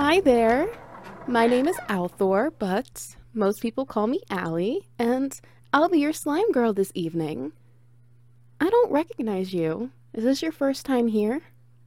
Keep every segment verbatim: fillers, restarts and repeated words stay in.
Hi there. My name is Althor, but most people call me Allie, and I'll be your slime girl this evening. I don't recognize you. Is this your first time here?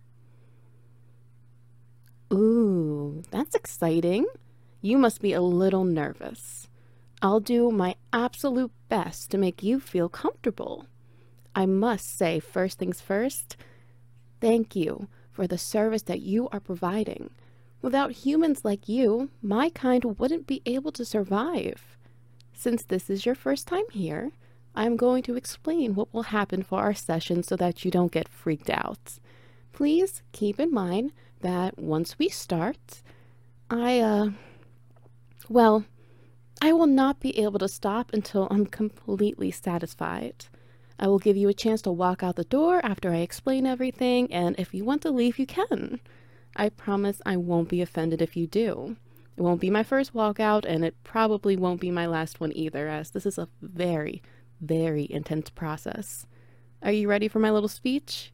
Ooh, that's exciting. You must be a little nervous. I'll do my absolute best to make you feel comfortable. I must say, first things first, thank you for the service that you are providing. Without humans like you, my kind wouldn't be able to survive. Since this is your first time here, I'm going to explain what will happen for our session so that you don't get freaked out. Please keep in mind that once we start, I, uh, well, I will not be able to stop until I'm completely satisfied. I will give you a chance to walk out the door after I explain everything, and if you want to leave, you can. I promise I won't be offended if you do. It won't be my first walkout, and it probably won't be my last one either, as this is a very, very intense process. Are you ready for my little speech?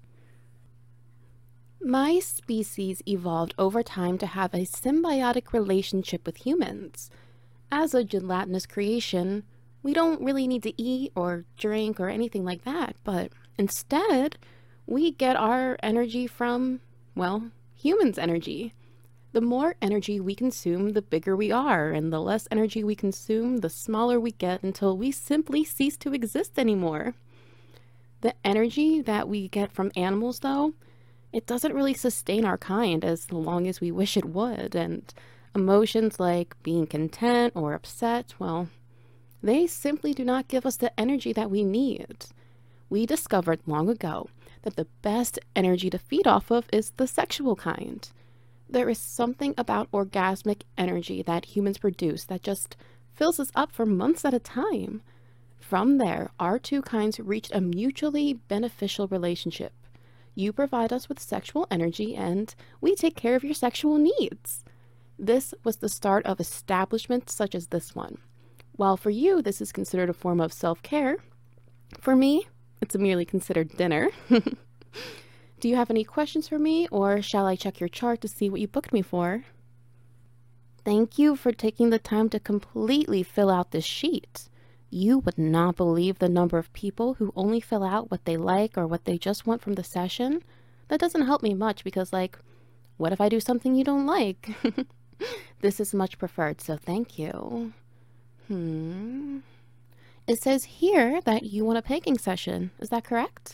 My species evolved over time to have a symbiotic relationship with humans. As a gelatinous creation, we don't really need to eat or drink or anything like that, but instead, we get our energy from, well, humans' energy. The more energy we consume, the bigger we are, and the less energy we consume, the smaller we get until we simply cease to exist anymore. The energy that we get from animals, though, it doesn't really sustain our kind as long as we wish it would, and emotions like being content or upset, well, they simply do not give us the energy that we need. We discovered long ago that the best energy to feed off of is the sexual kind. There is something about orgasmic energy that humans produce that just fills us up for months at a time. From there, our two kinds reached a mutually beneficial relationship. You provide us with sexual energy, and we take care of your sexual needs. This was the start of establishments such as this one. While for you, this is considered a form of self-care, for me, it's merely considered dinner. Do you have any questions for me, or shall I check your chart to see what you booked me for? Thank you for taking the time to completely fill out this sheet. You would not believe the number of people who only fill out what they like or what they just want from the session. That doesn't help me much because, like, what if I do something you don't like? This is much preferred, so thank you. Hmm. It says here that you want a pegging session. Is that correct?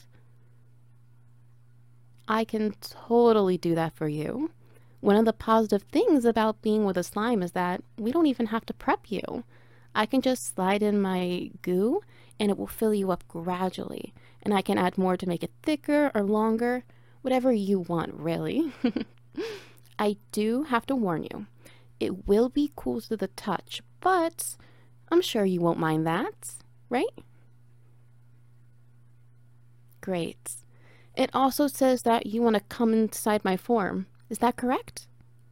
I can totally do that for you. One of the positive things about being with a slime is that we don't even have to prep you. I can just slide in my goo and it will fill you up gradually. And I can add more to make it thicker or longer, whatever you want, really. I do have to warn you, it will be cool to the touch, but I'm sure you won't mind that, right? Great. It also says that you want to come inside my form. Is that correct?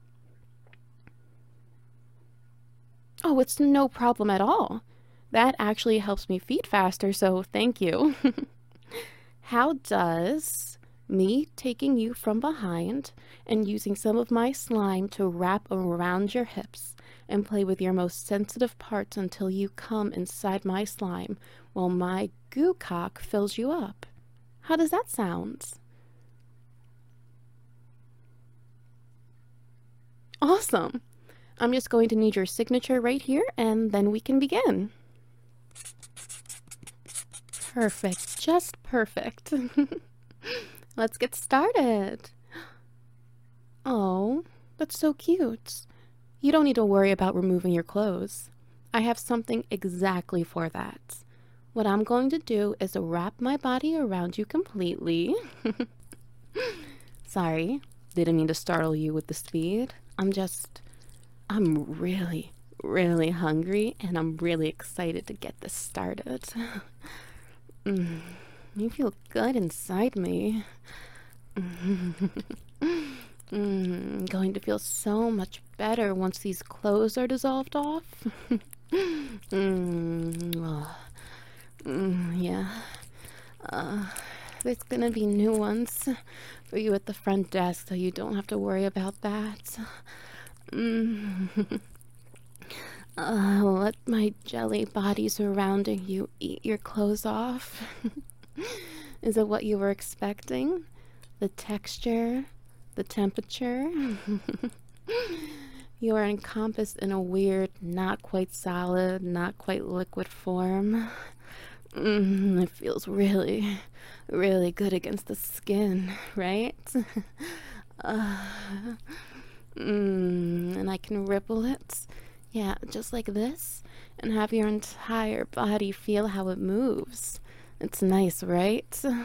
Oh, it's no problem at all. That actually helps me feed faster, so thank you. How does me taking you from behind and using some of my slime to wrap around your hips and play with your most sensitive parts until you come inside my slime while my goo cock fills you up? How does that sound? Awesome. I'm just going to need your signature right here, and then we can begin. Perfect. Just perfect. Let's get started. Oh, that's so cute. You don't need to worry about removing your clothes. I have something exactly for that. What I'm going to do is wrap my body around you completely. Sorry, didn't mean to startle you with the speed. I'm just, I'm really, really hungry and I'm really excited to get this started. mm, you feel good inside me. mm, going to feel so much better once these clothes are dissolved off. mm, oh. Mm, yeah. Uh, there's gonna be new ones for you at the front desk, so you don't have to worry about that. Mm. Uh, let my jelly body surrounding you eat your clothes off. Is it what you were expecting? The texture? The temperature? You are encompassed in a weird, not quite solid, not quite liquid form. Mm, it feels really, really good against the skin, right? uh, mm, and I can ripple it. Yeah, just like this. And have your entire body feel how it moves. It's nice, right?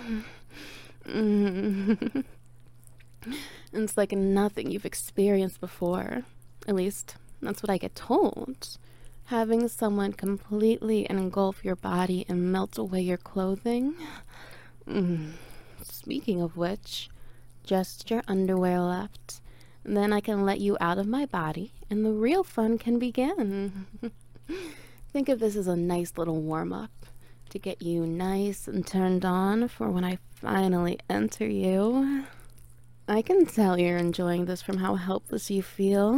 Mm. It's like nothing you've experienced before. At least, that's what I get told. Having someone completely engulf your body and melt away your clothing. Mm. Speaking of which, just your underwear left. Then I can let you out of my body and the real fun can begin. Think of this as a nice little warm-up to get you nice and turned on for when I finally enter you. I can tell you're enjoying this from how helpless you feel.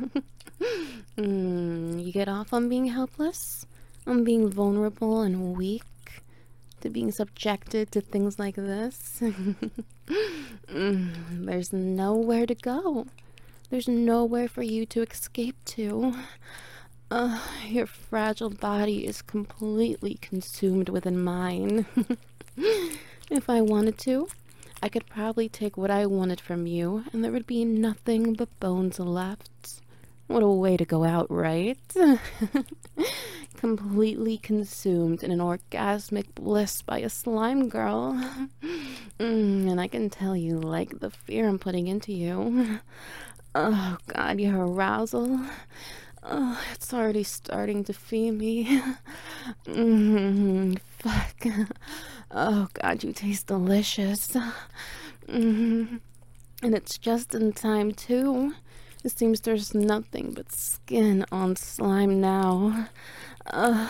mm, you get off on being helpless, on being vulnerable and weak, to being subjected to things like this. mm, there's nowhere to go. There's nowhere for you to escape to. Uh, your fragile body is completely consumed within mine. If I wanted to, I could probably take what I wanted from you, and there would be nothing but bones left. What a way to go out, right? Completely consumed in an orgasmic bliss by a slime girl. Mm, and I can tell you like the fear I'm putting into you. Oh god, your arousal. Oh, it's already starting to feed me. Mm, fuck. Oh god, you taste delicious. Mm, and it's just in time too. It seems there's nothing but skin on slime now. Uh,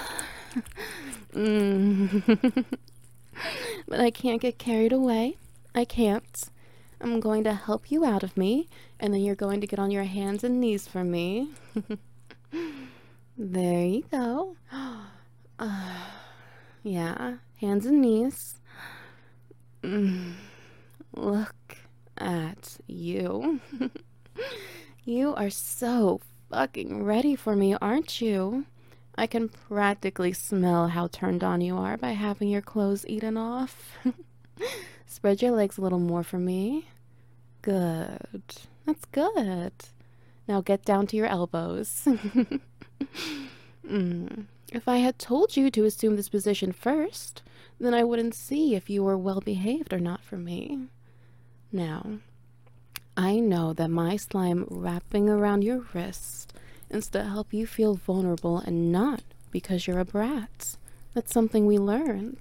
mm. But I can't get carried away. I can't. I'm going to help you out of me, and then you're going to get on your hands and knees for me. There you go. Uh, yeah, hands and knees. Mm, look at you. You are so fucking ready for me, aren't you? I can practically smell how turned on you are by having your clothes eaten off. Spread your legs a little more for me. Good. That's good. Now get down to your elbows. mm. If I had told you to assume this position first, then I wouldn't see if you were well behaved or not for me. Now, I know that my slime wrapping around your wrist is to help you feel vulnerable and not because you're a brat. That's something we learned.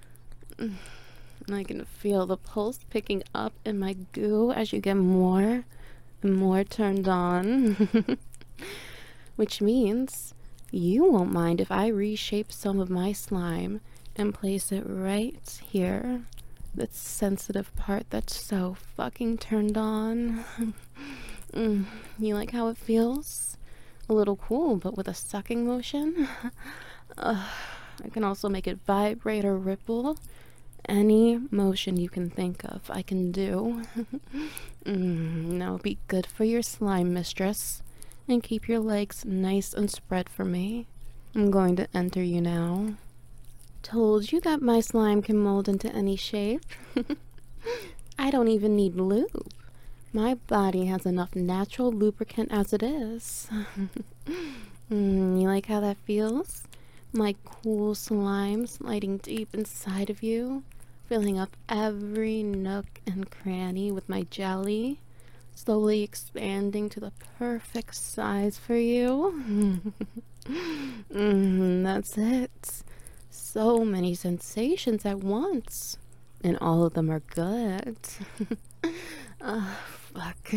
I can feel the pulse picking up in my goo as you get more and more turned on. Which means you won't mind if I reshape some of my slime and place it right here. That sensitive part that's so fucking turned on. mm, you like how it feels? A little cool, but with a sucking motion. uh, I can also make it vibrate or ripple. Any motion you can think of, I can do. mm, now be good for your slime, mistress. And keep your legs nice and spread for me. I'm going to enter you now. Told you that my slime can mold into any shape. I don't even need lube. My body has enough natural lubricant as it is. mm, you like how that feels? My cool slime sliding deep inside of you, filling up every nook and cranny with my jelly, slowly expanding to the perfect size for you. mm, that's it. So many sensations at once, and all of them are good. oh, fuck.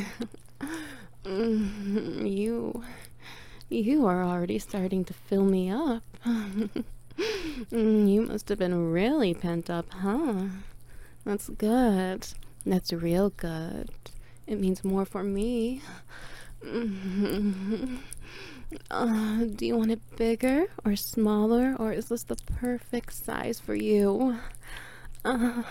mm, you, you are already starting to fill me up. mm, you must have been really pent up, huh? That's good. That's real good. It means more for me. Mm-hmm. Uh, do you want it bigger or smaller, or is this the perfect size for you? Uh,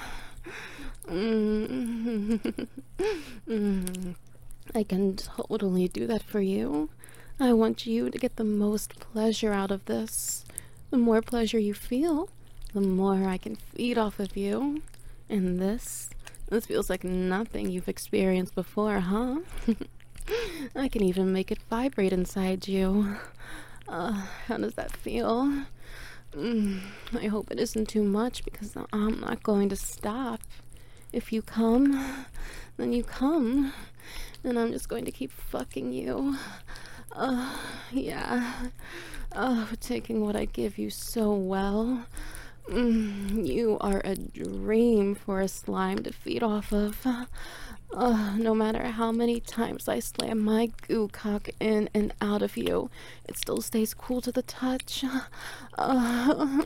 mm, mm, I can totally do that for you. I want you to get the most pleasure out of this. The more pleasure you feel, the more I can feed off of you. And this, this feels like nothing you've experienced before, huh? I can even make it vibrate inside you. Uh, how does that feel? Mm, I hope it isn't too much because I'm not going to stop. If you come, then you come. And I'm just going to keep fucking you. Uh, yeah. Oh, taking what I give you so well. Mm, you are a dream for a slime to feed off of. Uh, no matter how many times I slam my goo cock in and out of you, it still stays cool to the touch. Uh,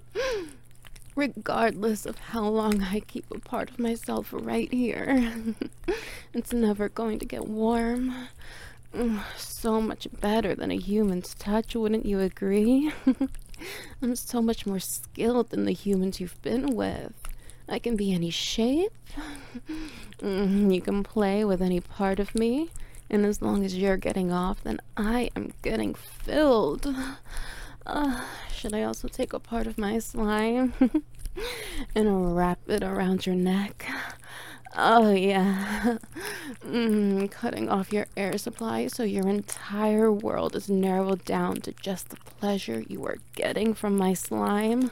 regardless of how long I keep a part of myself right here, it's never going to get warm. Mm, so much better than a human's touch, wouldn't you agree? I'm so much more skilled than the humans you've been with. I can be any shape. Mm, you can play with any part of me. And as long as you're getting off, then I am getting filled. Uh, should I also take a part of my slime and wrap it around your neck? Oh, yeah. Mm, cutting off your air supply so your entire world is narrowed down to just the pleasure you are getting from my slime.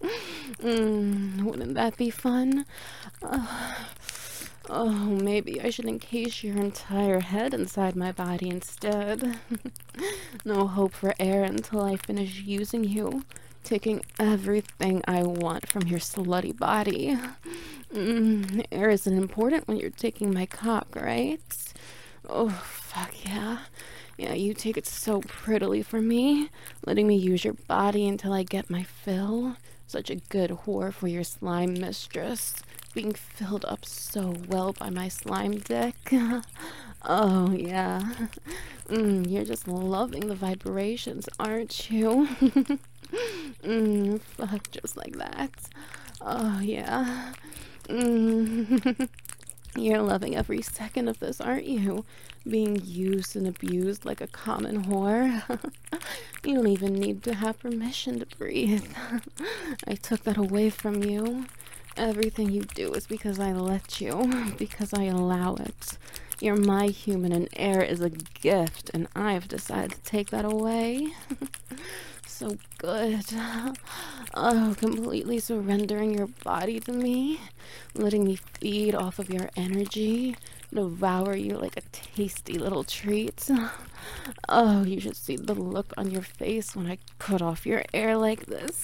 mm, wouldn't that be fun? Uh, oh, maybe I should encase your entire head inside my body instead. No hope for air until I finish using you, taking everything I want from your slutty body. Mm, air isn't important when you're taking my cock, right? Oh, fuck yeah. Yeah, you take it so prettily for me, letting me use your body until I get my fill. Such a good whore for your slime mistress, being filled up so well by my slime dick. Oh, yeah. Mm, you're just loving the vibrations, aren't you? mm, fuck, just like that. Oh, yeah. Mm. You're loving every second of this, aren't you? Being used and abused like a common whore. You don't even need to have permission to breathe. I took that away from you. Everything you do is because I let you, because I allow it. You're my human and air is a gift, and I've decided to take that away. So good. Oh, completely surrendering your body to me, letting me feed off of your energy, devour you like a tasty little treat. Oh, you should see the look on your face when I cut off your air like this.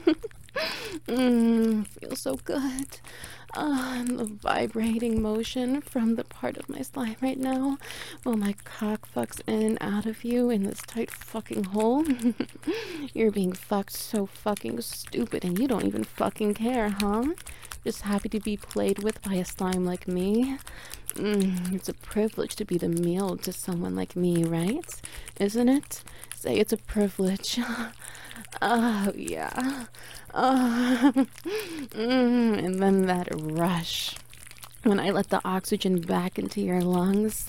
mm, feels so good. Uh, and the vibrating motion from the part of my slime right now while my cock fucks in and out of you in this tight fucking hole. You're being fucked so fucking stupid and you don't even fucking care, huh? Just happy to be played with by a slime like me. Mm, it's a privilege to be the meal to someone like me, right? Isn't it? Say it's a privilege. Oh, yeah. Oh. mm, and then that rush when I let the oxygen back into your lungs.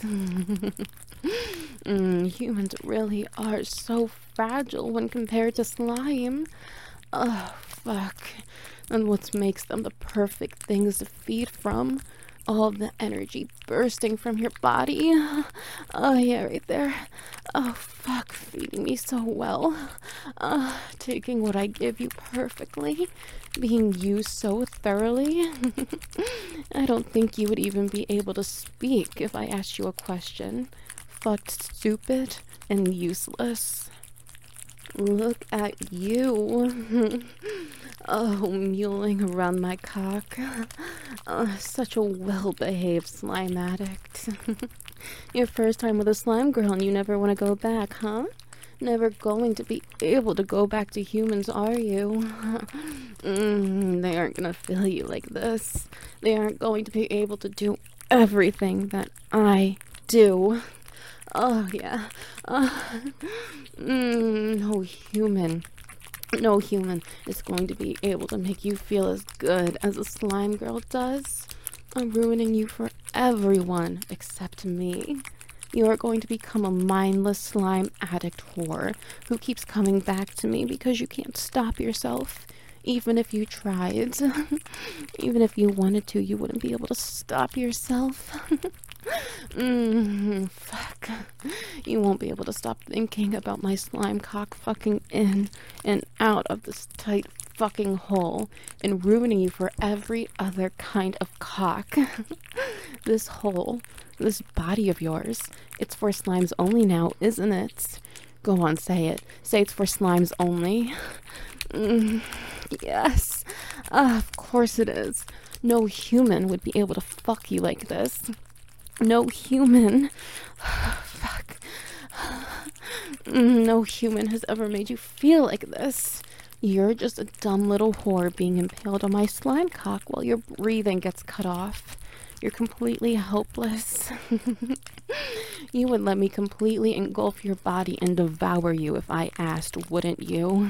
mm, humans really are so fragile when compared to slime. Oh, fuck. And what makes them the perfect things to feed from? All the energy bursting from your body. Oh, yeah, right there. Oh, fuck, feeding me so well. Uh, taking what I give you perfectly. Being used so thoroughly. I don't think you would even be able to speak if I asked you a question. Fucked stupid and useless. Look at you. Oh, mewling around my cock. Uh, such a well-behaved slime addict. Your first time with a slime girl and you never want to go back, huh? Never going to be able to go back to humans, are you? mm, they aren't going to feel you like this. They aren't going to be able to do everything that I do. Oh, yeah. Uh, mm, no human. No human is going to be able to make you feel as good as a slime girl does. I'm ruining you for everyone except me. You are going to become a mindless slime addict whore who keeps coming back to me because you can't stop yourself. Even if you tried, even if you wanted to, you wouldn't be able to stop yourself. mm, fuck. You won't be able to stop thinking about my slime cock fucking in and out of this tight fucking hole and ruining you for every other kind of cock. This hole, this body of yours, it's for slimes only now, isn't it? Go on, say it. Say it's for slimes only. Mm, yes. Uh, of course it is. No human would be able to fuck you like this. No human. Fuck. No human has ever made you feel like this. You're just a dumb little whore being impaled on my slime cock while your breathing gets cut off. You're completely helpless. You would let me completely engulf your body and devour you if I asked, wouldn't you?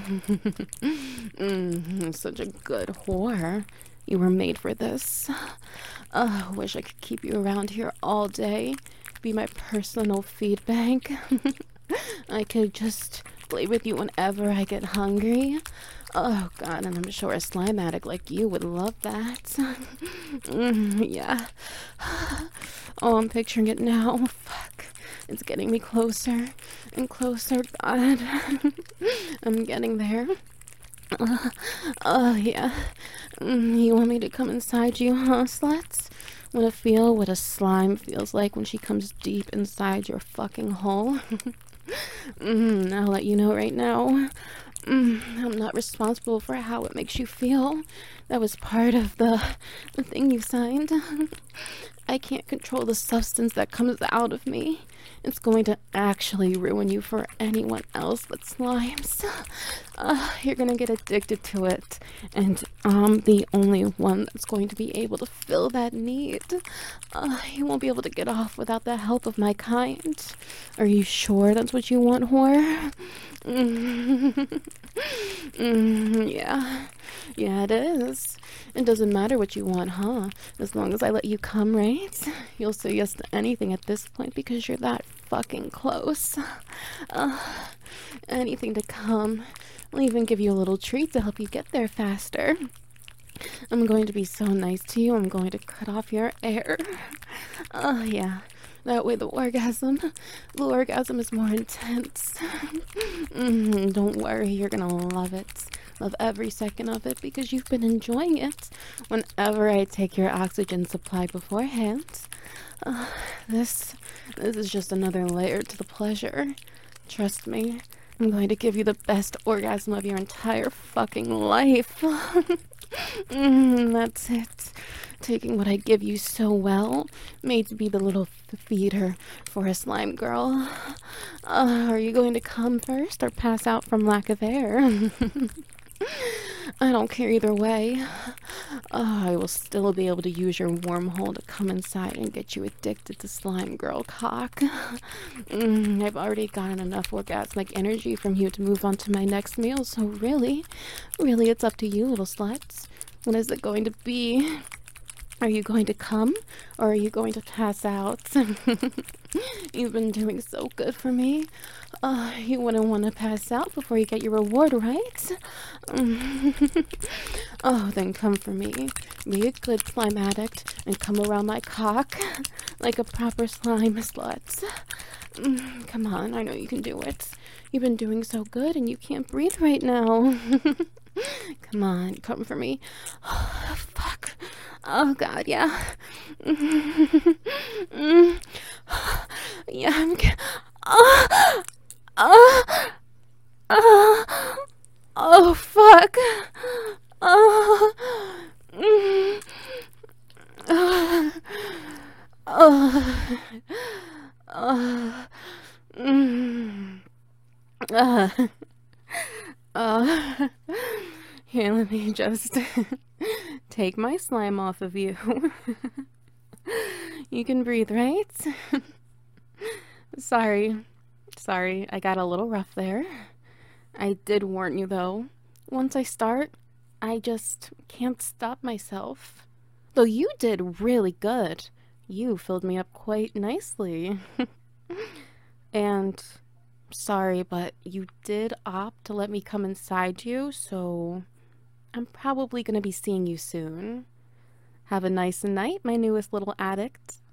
mm, such a good whore. You were made for this. Uh, wish I could keep you around here all day. Be my personal feed bank. I could just play with you whenever I get hungry. Oh god, and I'm sure a slime addict like you would love that. mm, yeah. Oh, I'm picturing it now. Fuck. It's getting me closer and closer. God. I'm getting there. Uh, oh, yeah. Mm, you want me to come inside you, huh, sluts? Want to feel what a slime feels like when she comes deep inside your fucking hole? mm, I'll let you know right now. Mm, I'm not responsible for how it makes you feel. That was part of the, the thing you signed. I can't control the substance that comes out of me. It's going to actually ruin you for anyone else but slimes. Uh, you're gonna get addicted to it, and I'm the only one that's going to be able to fill that need. Uh, you won't be able to get off without the help of my kind. Are you sure that's what you want, whore? Mm, mm, yeah. Yeah, it is. It doesn't matter what you want, huh? As long as I let you come, right? You'll say yes to anything at this point because you're that fucking close. Uh, anything to come. I'll even give you a little treat to help you get there faster. I'm going to be so nice to you. I'm going to cut off your air. Oh, yeah. That way the orgasm, the orgasm is more intense. mm, don't worry, you're gonna love it. Love every second of it because you've been enjoying it whenever I take your oxygen supply beforehand. Uh, this, this is just another layer to the pleasure. Trust me, I'm going to give you the best orgasm of your entire fucking life. mm, that's it. Taking what I give you so well, made to be the little f- feeder for a slime girl. Uh, are you going to come first or pass out from lack of air? I don't care either way. Uh, I will still be able to use your wormhole to come inside and get you addicted to slime girl cock. Mm, I've already gotten enough orgasmic energy from you to move on to my next meal, so really, really it's up to you, little sluts. What is it going to be? Are you going to come, or are you going to pass out? You've been doing so good for me. Uh, you wouldn't want to pass out before you get your reward, right? Oh, then come for me. Be a good slime addict and come around my cock like a proper slime slut. Mm, come on, I know you can do it. You've been doing so good and you can't breathe right now. Come on, come for me. Oh, fuck. Oh, God, yeah. Mm, yeah, I'm... G- oh, oh, oh, oh, fuck. Oh, mm, oh, oh, oh, mm, uh, uh, here, let me just take my slime off of you. You can breathe, right? Sorry. Sorry, I got a little rough there. I did warn you though. Once I start, I just can't stop myself. Though you did really good. You filled me up quite nicely. And sorry, but you did opt to let me come inside you, so I'm probably gonna be seeing you soon. Have a nice night, my newest little addict.